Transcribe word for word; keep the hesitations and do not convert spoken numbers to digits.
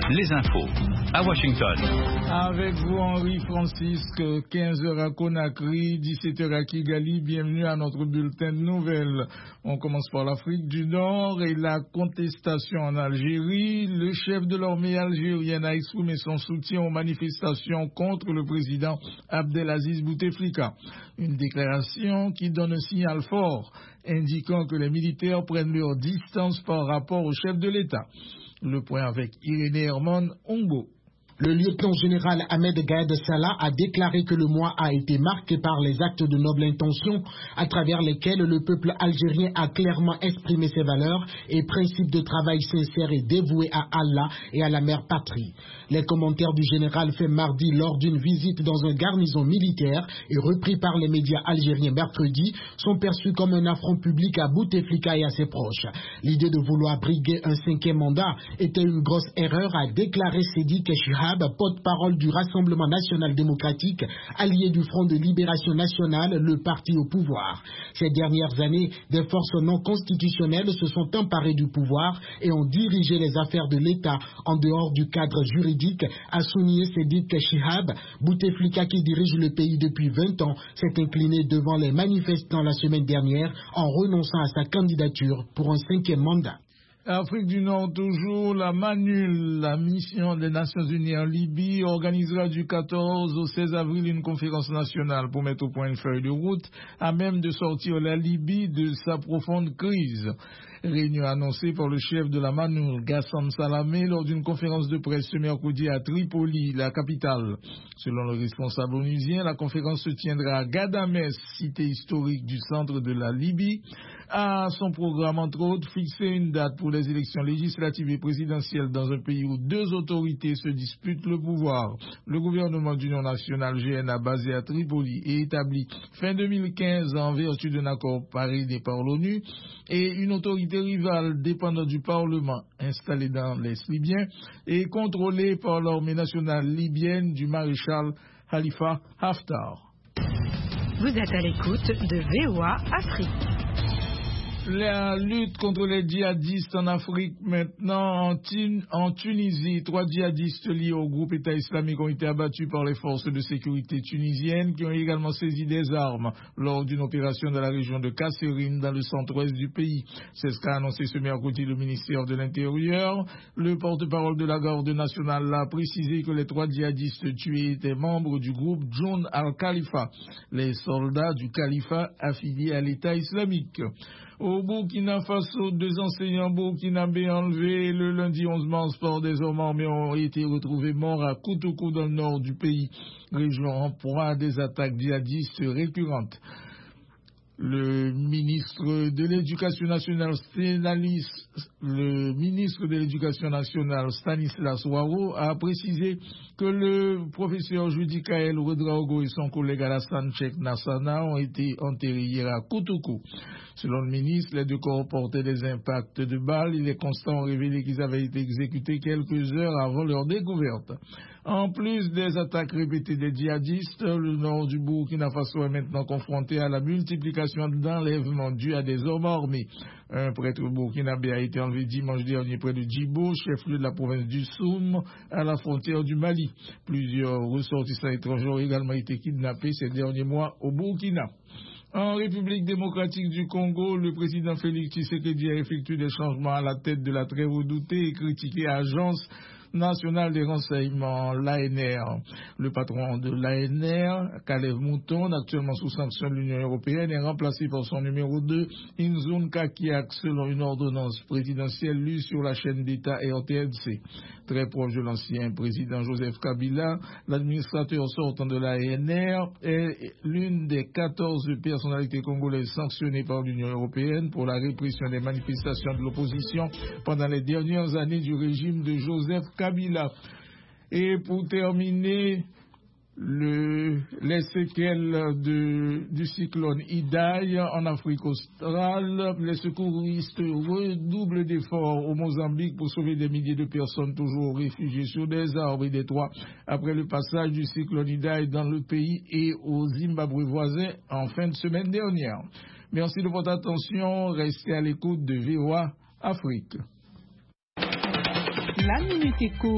les infos à Washington. Avec vous, Henri Francisque, quinze heures à Conakry, dix-sept heures à Kigali. Bienvenue à notre bulletin de nouvelles. On commence par l'Afrique du Nord et la contestation en Algérie. Le chef de l'armée algérienne a exprimé son soutien aux manifestations contre le président Abdelaziz Bouteflika. Une déclaration qui donne un signal fort, indiquant que les militaires prennent leur distance par rapport au chef de l'État. Le point avec Irénée Herman Ongo. Le lieutenant-général Ahmed Gaïd Salah a déclaré que le mois a été marqué par les actes de noble intention à travers lesquels le peuple algérien a clairement exprimé ses valeurs et principes de travail sincère et dévoué à Allah et à la mère patrie. Les commentaires du général faits mardi lors d'une visite dans un garnison militaire et repris par les médias algériens mercredi sont perçus comme un affront public à Bouteflika et à ses proches. L'idée de vouloir briguer un cinquième mandat était une grosse erreur, a déclaré Sédik Chihab, porte-parole du Rassemblement national démocratique, allié du Front de libération nationale, le parti au pouvoir. Ces dernières années, des forces non constitutionnelles se sont emparées du pouvoir et ont dirigé les affaires de l'État en dehors du cadre juridique, a souligné Sédik Chihab. Bouteflika, qui dirige le pays depuis vingt ans, s'est incliné devant les manifestants la semaine dernière en renonçant à sa candidature pour un cinquième mandat. Afrique du Nord toujours, la MANUL, la mission des Nations Unies en Libye, organisera du quatorze au seize avril une conférence nationale pour mettre au point une feuille de route à même de sortir la Libye de sa profonde crise. Réunion annoncée par le chef de la MANUL, Gassam Salamé, lors d'une conférence de presse ce mercredi à Tripoli, la capitale. Selon le responsable onusien, la conférence se tiendra à Ghadamès, cité historique du centre de la Libye. À son programme, entre autres, fixer une date pour les élections législatives et présidentielles dans un pays où deux autorités se disputent le pouvoir. Le gouvernement d'union nationale G N A basé à Tripoli est établi fin deux mille quinze en vertu d'un accord parrainé par l'ONU et une autorité rivale dépendant du Parlement installée dans l'Est libyen et contrôlée par l'armée nationale libyenne du maréchal Khalifa Haftar. Vous êtes à l'écoute de V O A Afrique. La lutte contre les djihadistes en Afrique maintenant, en, Tun- en Tunisie, trois djihadistes liés au groupe État islamique ont été abattus par les forces de sécurité tunisiennes qui ont également saisi des armes lors d'une opération dans la région de Kasserine dans le centre-ouest du pays. C'est ce qu'a annoncé ce mercredi le ministère de l'Intérieur. Le porte-parole de la garde nationale a précisé que les trois djihadistes tués étaient membres du groupe Joun al-Khalifa, les soldats du califat affiliés à l'État islamique. Au Burkina Faso, deux enseignants burkinabés enlevés le lundi onze mars par des hommes armés ont été retrouvés morts à Koutoukou dans le nord du pays, région en proie à des attaques djihadistes récurrentes. Le ministre de l'Éducation nationale, Stanis, le ministre de l'Éducation nationale Stanislas Ouaro a précisé que le professeur Judy Kael Ouedraogo et son collègue Alassane Cheikh Nassana ont été enterrés hier à Koutoukou. Selon le ministre, les deux corps portaient des impacts de balles et les constats ont révélé qu'ils avaient été exécutés quelques heures avant leur découverte. En plus des attaques répétées des djihadistes, le nord du Burkina Faso est maintenant confronté à la multiplication d'enlèvements dus à des hommes armés. Un prêtre burkinabé a été enlevé dimanche dernier près de Djibo, chef-lieu de la province du Soum, à la frontière du Mali. Plusieurs ressortissants étrangers ont également été kidnappés ces derniers mois au Burkina. En République démocratique du Congo, le président Félix Tshisekedi a effectué des changements à la tête de la très redoutée et critiquée agence nationale des renseignements, l'A N R. Le patron de l'A N R, Kalev Mouton, actuellement sous sanction de l'Union européenne, est remplacé par son numéro deux, Inzoun Kakiak, selon une ordonnance présidentielle lue sur la chaîne d'État R T N C. Très proche de l'ancien président Joseph Kabila, l'administrateur sortant de l'A N R est l'une des quatorze personnalités congolaises sanctionnées par l'Union européenne pour la répression des manifestations de l'opposition pendant les dernières années du régime de Joseph Kabila. Et pour terminer, le, les séquelles de, du cyclone Idai en Afrique australe, les secouristes redoublent d'efforts au Mozambique pour sauver des milliers de personnes toujours réfugiées sur des arbres et des toits après le passage du cyclone Idai dans le pays et au Zimbabwe voisin en fin de semaine dernière. Merci de votre attention, restez à l'écoute de V O A Afrique. La Minute Éco.